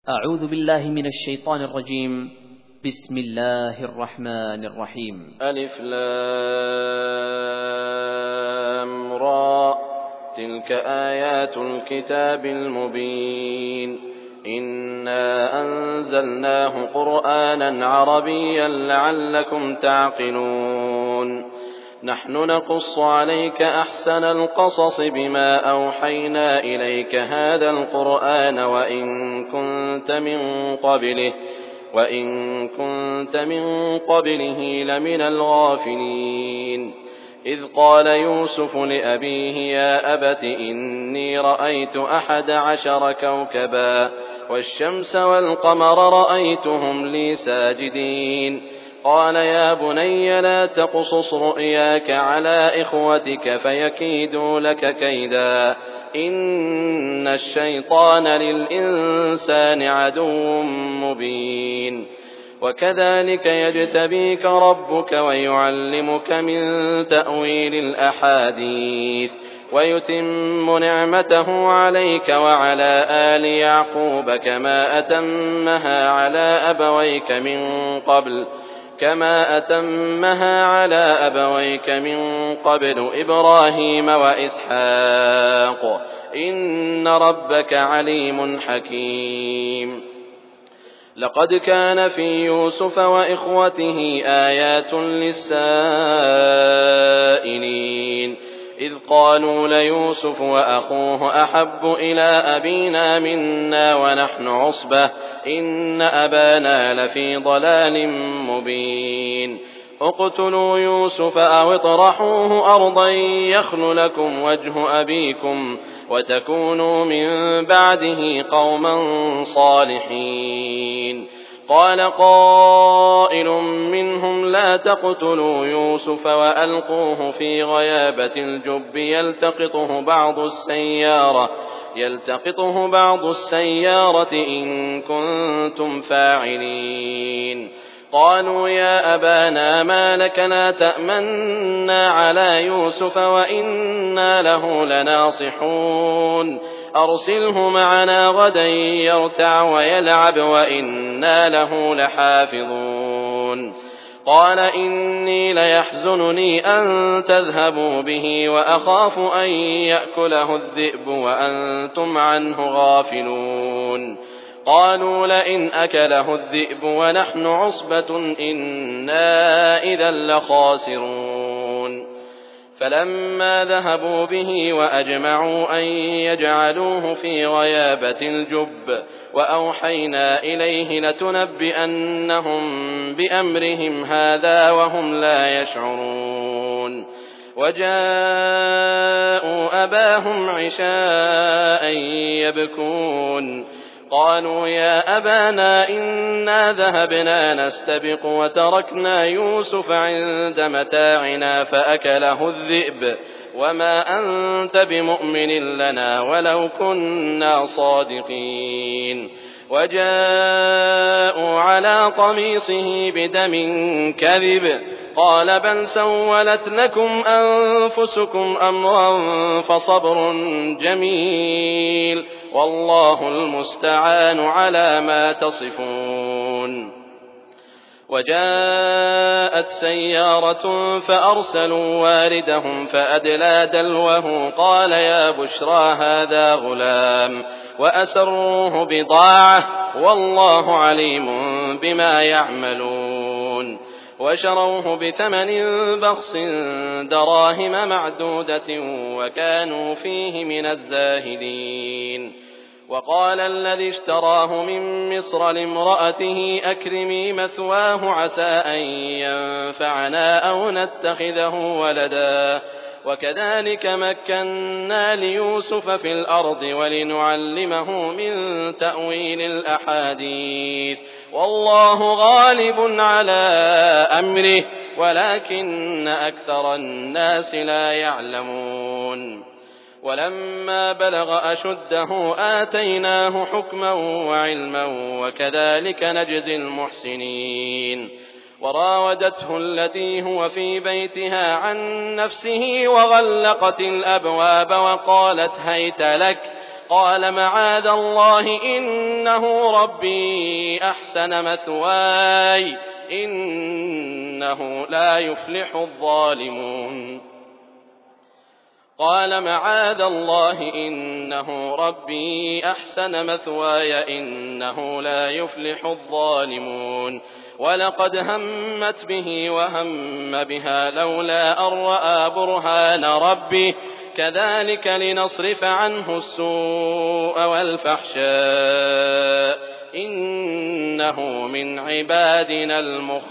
أعوذ بالله من الشيطان الرجيم. بسم الله الرحمن الرحيم. ألف لام را تلك آيات الكتاب المبين إنا أنزلناه قرآنا عربيا لعلكم تعقلون نحن نقص عليك أحسن القصص بما أوحينا إليك هذا القرآن وإن كنت من قبله لمن الغافلين إذ قال يوسف لأبيه يا أبت إني رأيت 11 كوكبا والشمس والقمر رأيتهم لي ساجدين قال يا بني لا تقصص رؤياك على إخوتك فيكيدوا لك كيدا إن الشيطان للإنسان عدو مبين وكذلك يجتبيك ربك ويعلمك من تأويل الأحاديث ويتم نعمته عليك وعلى آل يعقوب كما أتمها على أبويك من قبل إبراهيم وإسحاق إن ربك عليم حكيم لقد كان في يوسف وإخوته آيات للسائلين إذ قالوا ليوسف وأخوه أحب إلى أبينا منا ونحن عصبة إن أبانا لفي ضلال مبين اقتلوا يوسف أو اطرحوه أرضا يخل لكم وجه أبيكم وتكونوا من بعده قوما صالحين قال قائل منهم لا تقتلوا يوسف وألقوه في غيابة الجب يلتقطه بعض السيارة إن كنتم فاعلين قالوا يا أبانا ما لك لا تأمنا على يوسف وإنا له لناصحون أرسله معنا غدا يرتع ويلعب وإنا له لحافظون قال إني ليحزنني أن تذهبوا به وأخاف أن يأكله الذئب وأنتم عنه غافلون قالوا لئن أكله الذئب ونحن عصبة إنا إذا لخاسرون فلما ذهبوا به وأجمعوا أن يجعلوه في غيابة الجب وأوحينا إليه لتنبئنهم بأمرهم هذا وهم لا يشعرون وجاءوا أباهم عشاء يبكون قالوا يا أبانا إنا ذهبنا نستبق وتركنا يوسف عند متاعنا فأكله الذئب وما أنت بمؤمن لنا ولو كنا صادقين وجاءوا على قميصه بدم كذب قال بل سولت لكم أنفسكم أمرا فصبر جميل والله المستعان على ما تصفون وجاءت سيارة فأرسلوا واردهم فأدلى دلوه قال يا بشرى هذا غلام وأسروه بضاعة والله عليم بما يعملون وشروه بثمن بخس دراهم معدودة وكانوا فيه من الزاهدين وقال الذي اشتراه من مصر لامرأته أكرمي مثواه عسى أن ينفعنا أو نتخذه ولدا وكذلك مكنا ليوسف في الأرض ولنعلمه من تأويل الأحاديث والله غالب على أمره ولكن أكثر الناس لا يعلمون ولما بلغ أشده آتيناه حكما وعلما وكذلك نجزي المحسنين وراودته التي هو في بيتها عن نفسه وغلقت الأبواب وقالت هيت لك قال معاذ الله إنه ربي أحسن مثواي إنه لا يفلح الظالمون قال معاذ الله إنه ربي أحسن مثواي إنه لا يفلح الظالمون ولقد همت به وهم بها لولا أن رأى برهان ربه كذلك لنصرف عنه السوء والفحشاء إنه من عبادنا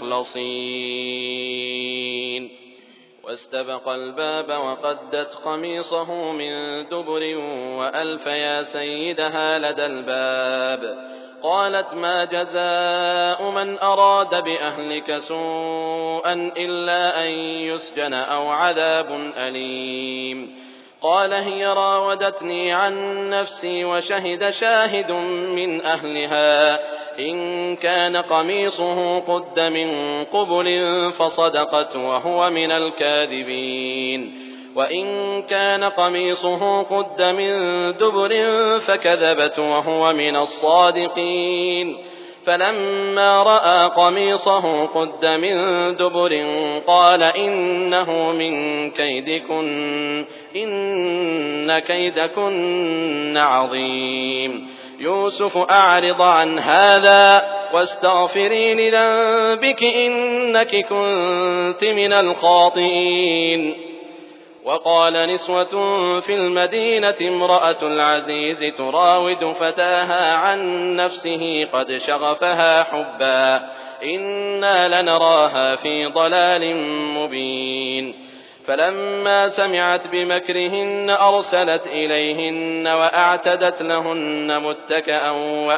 المخلصين واستبق الباب وقدت قميصه من دبر وألف يا سيدها لدى الباب قالت ما جزاء من أراد بأهلك سوءا إلا أن يسجن أو عذاب أليم قال هي راودتني عن نفسي وشهد شاهد من أهلها إن كان قميصه قد من قبل فصدقت وهو من الكاذبين وإن كان قميصه قد من دبر فكذبت وهو من الصادقين فلما رأى قميصه قد من دبر قال إنه من كيدكن إن كيدكن عظيم يوسف أعرض عن هذا واستغفري لذنبك إنك كنت من الخاطئين وقال نسوة في المدينة امرأة العزيز تراود فتاها عن نفسه قد شغفها حبا إنا لنراها في ضلال مبين فلما سمعت بمكرهن أرسلت إليهن وأعتدت لهن متكئا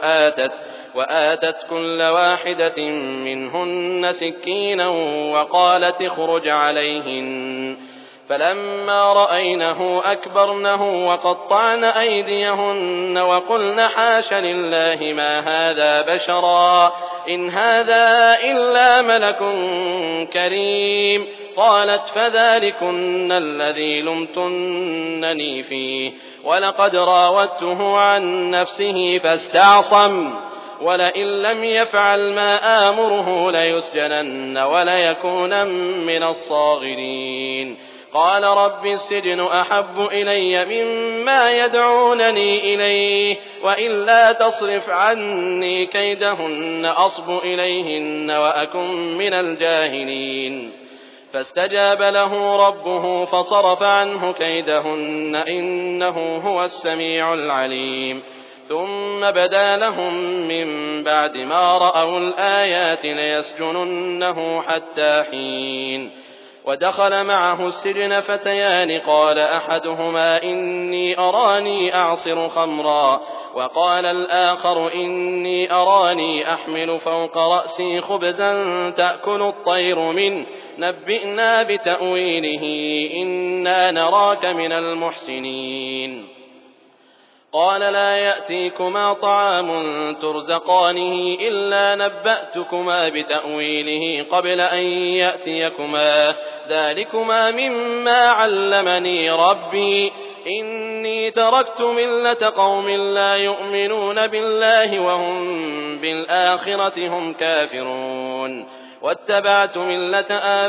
وآتت كل واحدة منهن سكينا وقالت اخرج عليهن فلما رأينه أكبرنه وقطعن أيديهن وقلن حاش لله ما هذا بشرا إن هذا إلا ملك كريم قالت فذلكن الذي لمتنني فيه ولقد راودته عن نفسه فاستعصم ولئن لم يفعل ما آمره ليسجنن وليكونن من الصاغرين قال رب السجن أحب إلي مما يدعونني إليه وإلا تصرف عني كيدهن أصب إليهن وأكن من الجاهلين فاستجاب له ربه فصرف عنه كيدهن إنه هو السميع العليم ثم بدا لهم من بعد ما رأوا الآيات ليسجننه حتى حين ودخل معه السجن فتيان قال أحدهما إني أراني أعصر خمرا وقال الآخر إني أراني أحمل فوق رأسي خبزا تأكل الطير منه نبئنا بتأويله إنا نراك من المحسنين قال لا يأتيكما طعام ترزقانه إلا نبأتكما بتأويله قبل أن يأتيكما ذلكما مما علمني ربي إني تركت ملة قوم لا يؤمنون بالله وهم بالآخرة هم كافرون واتبعت ملة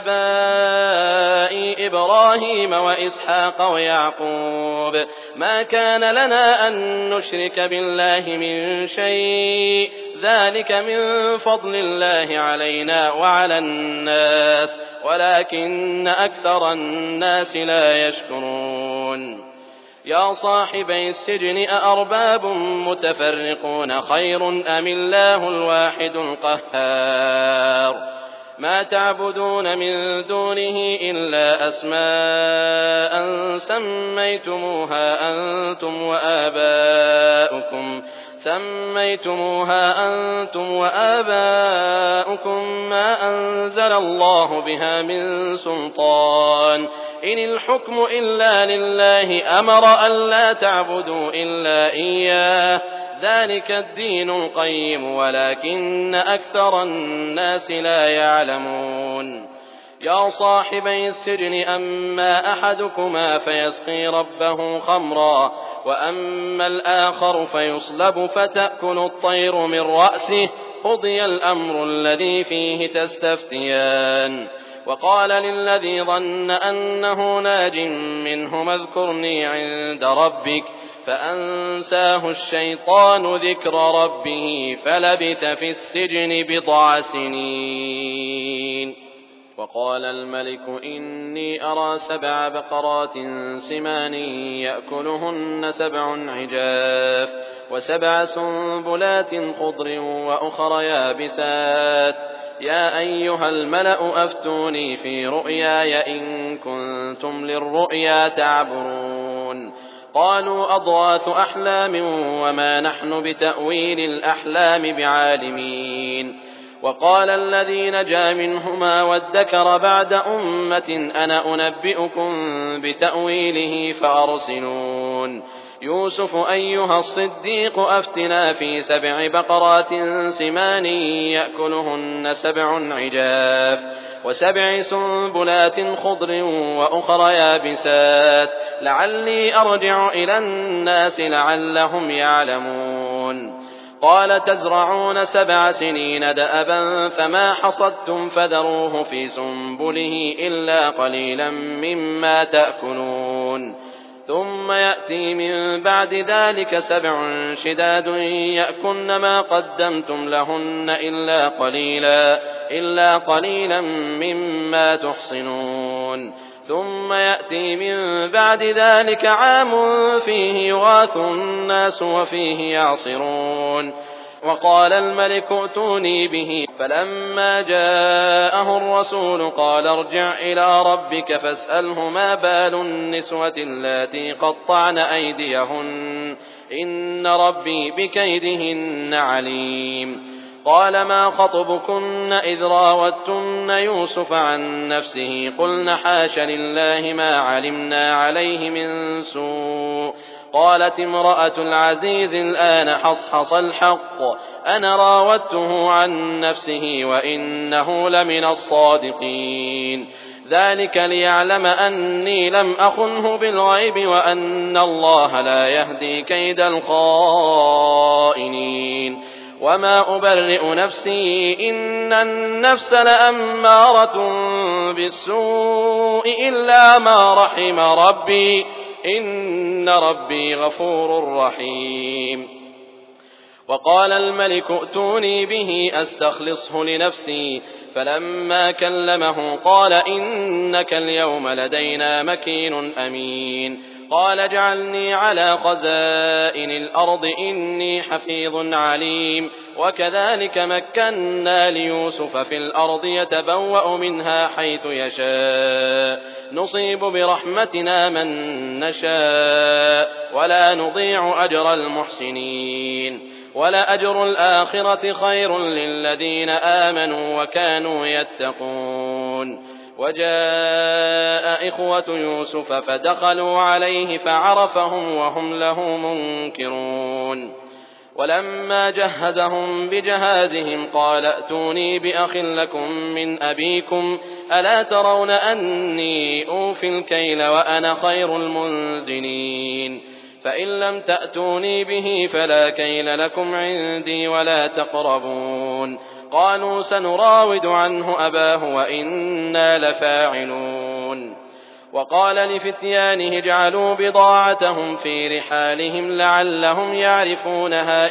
آبائي إبراهيم وإسحاق ويعقوب ما كان لنا أن نشرك بالله من شيء ذلك من فضل الله علينا وعلى الناس ولكن أكثر الناس لا يشكرون يا صاحبي السجن أأرباب متفرقون خير أم الله الواحد القهار ما تعبدون من دونه إلا أسماء سميتموها أنتم وآباؤكم ما أنزل الله بها من سلطان إن الحكم إلا لله أمر ألا تعبدوا إلا إياه ذلك الدين القيم ولكن أكثر الناس لا يعلمون يا صاحبي السجن أما أحدكما فيسقي ربه خمرا وأما الآخر فيصلب فتأكل الطير من رأسه قضي الأمر الذي فيه تستفتيان. وقال للذي ظن أنه ناج منهما اذكرني عند ربك فأنساه الشيطان ذكر ربه فلبث في السجن بضع سنين. وقال الملك إني أرى 7 بقرات سمان يأكلهن 7 عجاف و7 سنبلات خضر وأخر يابسات يا أيها الملأ أفتوني في رؤياي إن كنتم للرؤيا تعبرون. قالوا أضغاث أحلام وما نحن بتأويل الأحلام بعالمين. وقال الذي نجا منهما وادكر بعد أمة أنا أنبئكم بتأويله فأرسلون. يوسف أيها الصديق أفتنا في 7 بقرات سمان يأكلهن 7 عجاف و7 سنبلات خضر وأخر يابسات لعلي أرجع إلى الناس لعلهم يعلمون. قال تزرعون 7 سنين دأبا فما حصدتم فذروه في سنبله إلا قليلا مما تأكلون. ثم يأتي من بعد ذلك 7 شداد يأكلن ما قدمتم لهن إلا قليلا مما تحصنون. ثم يأتي من بعد ذلك عام فيه يغاث الناس وفيه يعصرون. وقال الملك ائتوني به فلما جاءه الرسول قال ارجع إلى ربك فاسأله ما بال النسوة اللاتي قطعن أيديهن إن ربي بكيدهن عليم. قال ما خطبكن إذ راوتن يوسف عن نفسه قلن حاش لله ما علمنا عليه من سوء. قالت امرأة العزيز الآن حصحص الحق أنا راودته عن نفسه وإنه لمن الصادقين. ذلك ليعلم أني لم أخنه بالغيب وأن الله لا يهدي كيد الخائنين. وما أبرئ نفسي إن النفس لأمارة بالسوء إلا ما رحم ربي إن ربي غفور رحيم. وقال الملك ائتوني به أستخلصه لنفسي فلما كلمه قال إنك اليوم لدينا مكين أمين. قال اجعلني على خزائن الأرض إني حفيظ عليم. وكذلك مكنا ليوسف في الأرض يتبوأ منها حيث يشاء نصيب برحمتنا من نشاء ولا نضيع أجر المحسنين. ولأجر الآخرة خير للذين آمنوا وكانوا يتقون. وجاء إخوة يوسف فدخلوا عليه فعرفهم وهم له منكرون. ولما جهزهم بجهازهم قال ائتوني بأخ لكم من أبيكم ألا ترون أني أوفي الكيل وأنا خير المنزلين. فإن لم تأتوني به فلا كيل لكم عندي ولا تقربون. قالوا سنراود عنه أباه وإنا لفاعلون. وقال لفتيانه اجعلوا بضاعتهم في رحالهم لعلهم يعرفونها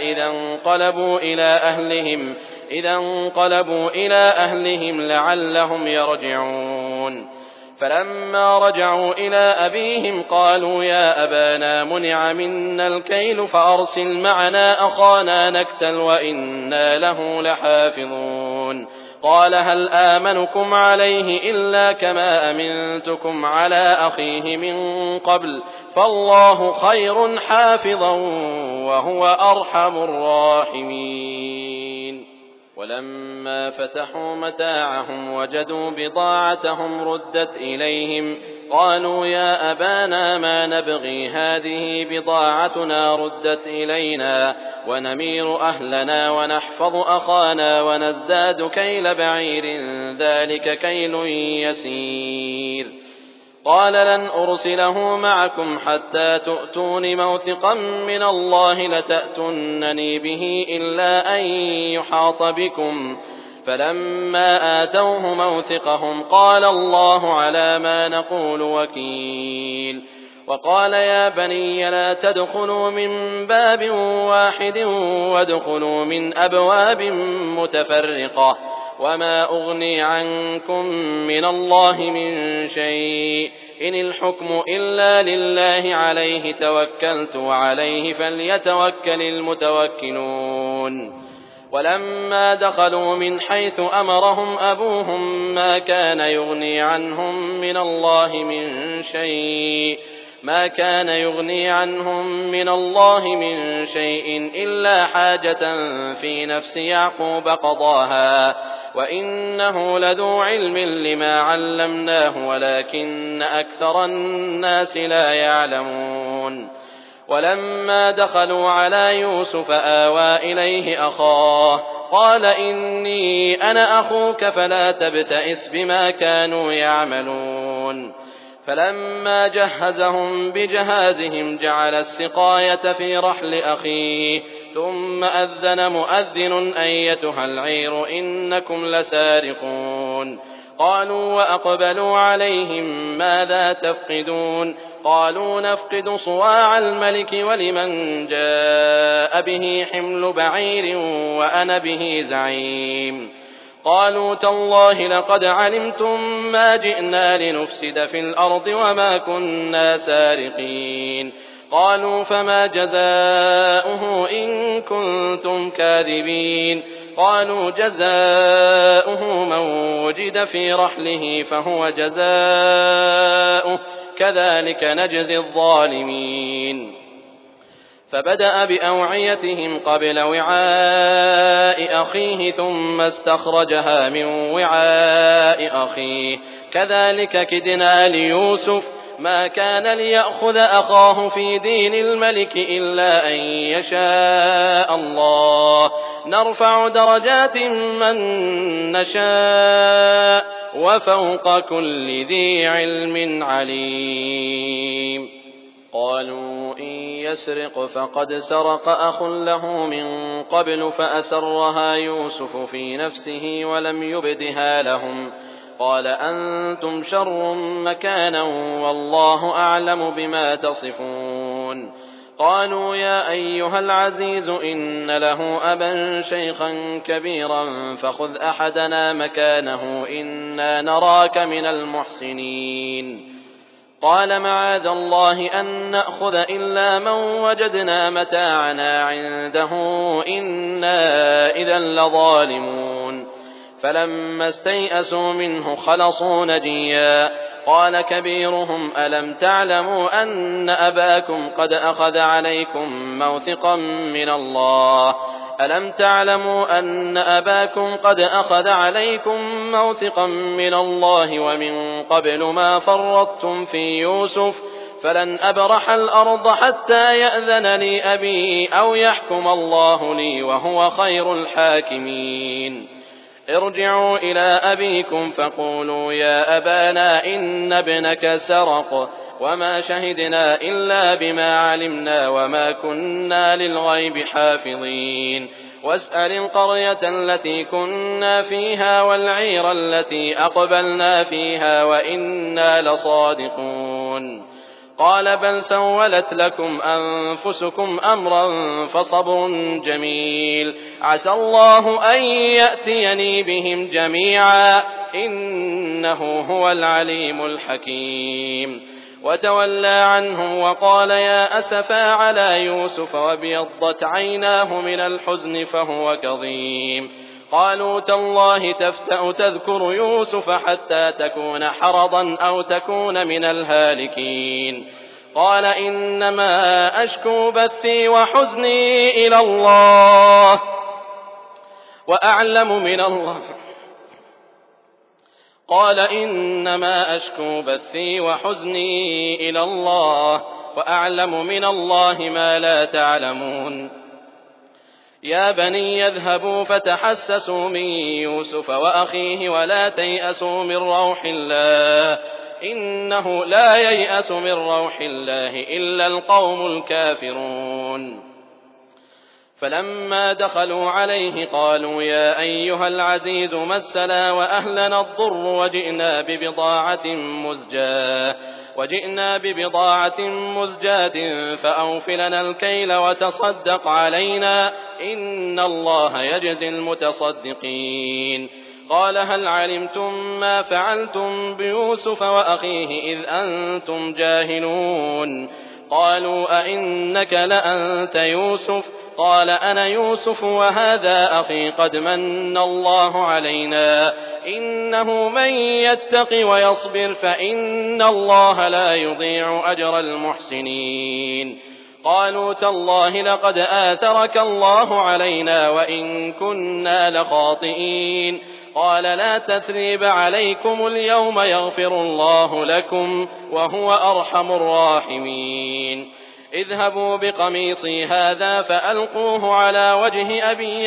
إذا انقلبوا إلى أهلهم لعلهم يرجعون. فلما رجعوا إلى أبيهم قالوا يا أبانا منع منا الكيل فأرسل معنا أخانا نكتل وإنا له لحافظون. قال هل آمنكم عليه إلا كما أمنتكم على أخيه من قبل فالله خير حافظا وهو أرحم الراحمين. ولما فتحوا متاعهم وجدوا بضاعتهم ردت إليهم قالوا يا أبانا ما نبغي هذه بضاعتنا ردت إلينا ونمير أهلنا ونحفظ أخانا ونزداد كيل بعير ذلك كيل يسير. قال لن أرسله معكم حتى تؤتون موثقا من الله لتأتونني به إلا أن يحاط بكم. فلما آتوه موثقهم قال الله على ما نقول وكيل. وقال يا بني لا تدخلوا من باب واحد وادخلوا من أبواب متفرقة وما أغني عنكم من الله من شيء إن الحكم إلا لله عليه توكلت وعليه فليتوكل المتوكلون. ولما دخلوا من حيث أمرهم أبوهم ما كان يغني عنهم من الله من شيء إلا حاجة في نفس يعقوب قضاها وإنه لذو علم لما علمناه ولكن أكثر الناس لا يعلمون. ولما دخلوا على يوسف آوى إليه أخاه قال إني أنا أخوك فلا تبتئس بما كانوا يعملون. فلما جهزهم بجهازهم جعل السقاية في رحل أخيه ثم أذن مؤذن أيتها العير إنكم لسارقون. قالوا وأقبلوا عليهم ماذا تفقدون قالوا نفقد صواع الملك ولمن جاء به حمل بعير وأنا به زعيم. قالوا تالله لقد علمتم ما جئنا لنفسد في الأرض وما كنا سارقين. قالوا فما جزاؤه إن كنتم كاذبين. قالوا جزاؤه من وجد في رحله فهو جزاؤه كذلك نجزي الظالمين. فبدأ بأوعيتهم قبل وعاء أخيه ثم استخرجها من وعاء أخيه كذلك كدنا ليوسف ما كان ليأخذ أخاه في دين الملك إلا أن يشاء الله نرفع درجات من نشاء وفوق كل ذي علم عليم. قالوا إن يسرق فقد سرق أخ له من قبل فأسرها يوسف في نفسه ولم يبدها لهم قال أنتم شر مكانا والله أعلم بما تصفون. قالوا يا أيها العزيز إن له أبا شيخا كبيرا فخذ أحدنا مكانه إنا نراك من المحسنين. قال معاذ الله أن نأخذ إلا من وجدنا متاعنا عنده إنا إذا لظالمون. فلما استيئسوا منه خلصوا نجيا. قال كبيرهم ألم تعلموا أن أباكم قد أخذ عليكم موثقا من الله ومن قبل ما فرطتم في يوسف فلن أبرح الأرض حتى يأذن لي أبي أو يحكم الله لي وهو خير الحاكمين. ارجعوا إلى أبيكم فقولوا يا أبانا إن ابنك سرق وما شهدنا إلا بما علمنا وما كنا للغيب حافظين. واسأل القرية التي كنا فيها والعير التي أقبلنا فيها وإنا لصادقون. قال بل سولت لكم أنفسكم أمرا فصبر جميل عسى الله أن يأتيني بهم جميعا إنه هو العليم الحكيم. وتولى عنهم وقال يا أسفا على يوسف وابيضت عيناه من الحزن فهو كظيم. قالوا تالله تفتأ تذكر يوسف حتى تكون حرضا أو تكون من الهالكين. قال إنما أشكو بثي وحزني إلى الله قال إنما أشكو بثي وحزني إلى الله وأعلم من الله ما لا تعلمون. يا بني يذهبوا فتحسسوا من يوسف وأخيه ولا تيأسوا من روح الله إنه لا ييأس من روح الله إلا القوم الكافرون. فلما دخلوا عليه قالوا يا أيها العزيز مسنا وأهلنا الضر وجئنا ببضاعة مزجاة فأوف لنا الكيل وتصدق علينا إن الله يجزي المتصدقين. قال هل علمتم ما فعلتم بيوسف وأخيه إذ أنتم جاهلون؟ قالوا أئنك لأنت يوسف؟ قال أنا يوسف وهذا أخي قد من الله علينا إنه من يتق ويصبر فإن الله لا يضيع أجر المحسنين. قالوا تالله لقد آثرك الله علينا وإن كنا لخاطئين. قال لا تثريب عليكم اليوم يغفر الله لكم وهو أرحم الراحمين. اذهبوا بقميصي هذا فألقوه على وجه أبي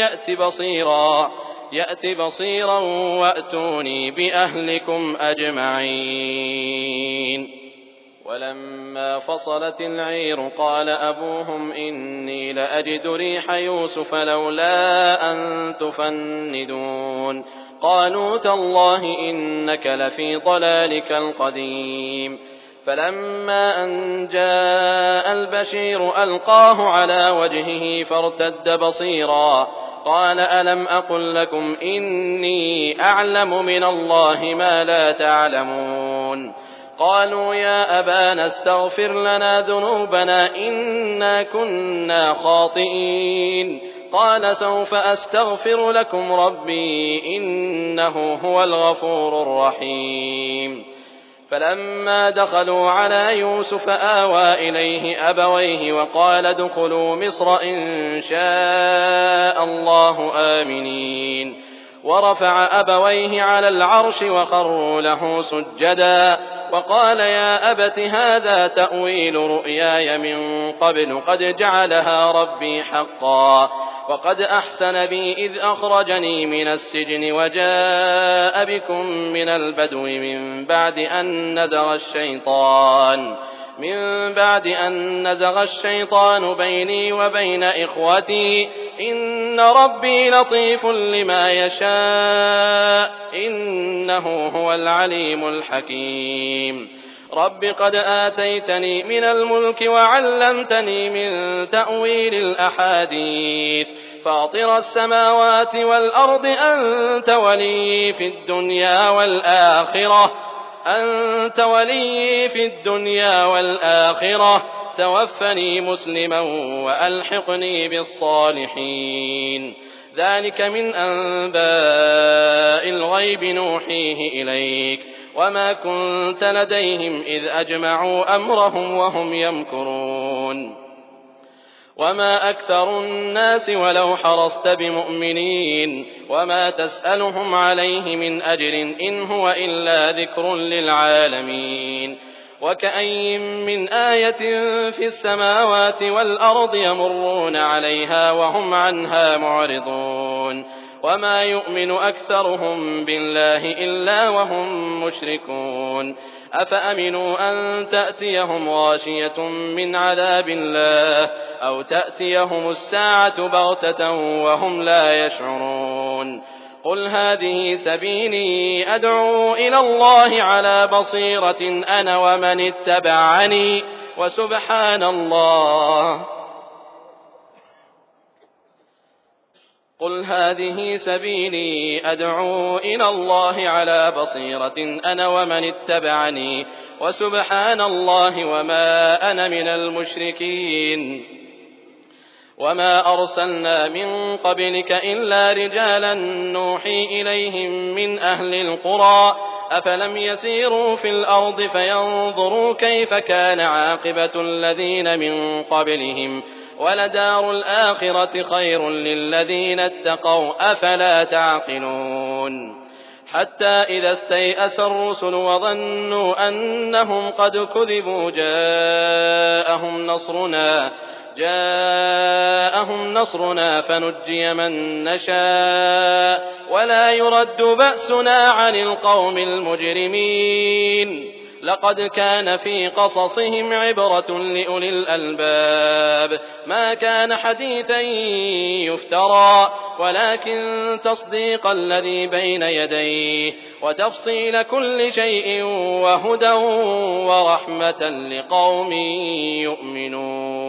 يأت بصيرا وأتوني بأهلكم أجمعين. ولما فصلت العير قال أبوهم إني لأجد ريح يوسف لولا أن تفندون. قالوا تالله إنك لفي ضلالك القديم. فلما أن جاء البشير ألقاه على وجهه فارتد بصيرا قال ألم أقل لكم إني أعلم من الله ما لا تعلمون؟ قالوا يا أبانا استغفر لنا ذنوبنا إنا كنا خاطئين. قال سوف أستغفر لكم ربي إنه هو الغفور الرحيم. فلما دخلوا على يوسف آوى إليه أبويه وقال ادخلوا مصر إن شاء الله آمنين. ورفع أبويه على العرش وخروا له سجدا وقال يا أبت هذا تأويل رؤياي من قبل قد جعلها ربي حقا وقد أحسن بي إذ أخرجني من السجن وجاء بكم من البدو من بعد أن نزغ الشيطان بيني وبين إخوتي إن ربي لطيف لما يشاء إنه هو العليم الحكيم. رب قد آتيتني من الملك وعلمتني من تأويل الأحاديث فاطر السماوات والأرض أنت ولي في الدنيا والآخرة توفني مسلما وألحقني بالصالحين. ذلك من أنباء الغيب نوحيه إليك وما كنت لديهم إذ أجمعوا أمرهم وهم يمكرون. وما أكثر الناس ولو حرصت بمؤمنين وما تسألهم عليه من أجر إن هو إلا ذكر للعالمين. وكأين من آية في السماوات والأرض يمرون عليها وهم عنها معرضون وما يؤمن أكثرهم بالله إلا وهم مشركون. أفأمنوا أن تأتيهم غاشية من عذاب الله أو تأتيهم الساعة بغتة وهم لا يشعرون. قل هذه سبيلي أدعو إلى الله على بصيرة أنا ومن اتبعني وسبحان الله قل هذه سبيلي أدعو إلى الله على بصيرة أنا ومن اتبعني وسبحان الله وما أنا من المشركين. وما أرسلنا من قبلك إلا رجالا نوحي إليهم من أهل القرى أفلم يسيروا في الأرض فينظروا كيف كان عاقبة الذين من قبلهم ولدار الآخرة خير للذين اتقوا أفلا تعقلون. حتى إذا استيأس الرسل وظنوا أنهم قد كذبوا جاءهم نصرنا فنجي من نشاء ولا يرد بأسنا عن القوم المجرمين. لقد كان في قصصهم عبرة لأولي الألباب ما كان حديثا يفترى ولكن تصديق الذي بين يديه وتفصيل كل شيء وهدى ورحمة لقوم يؤمنون.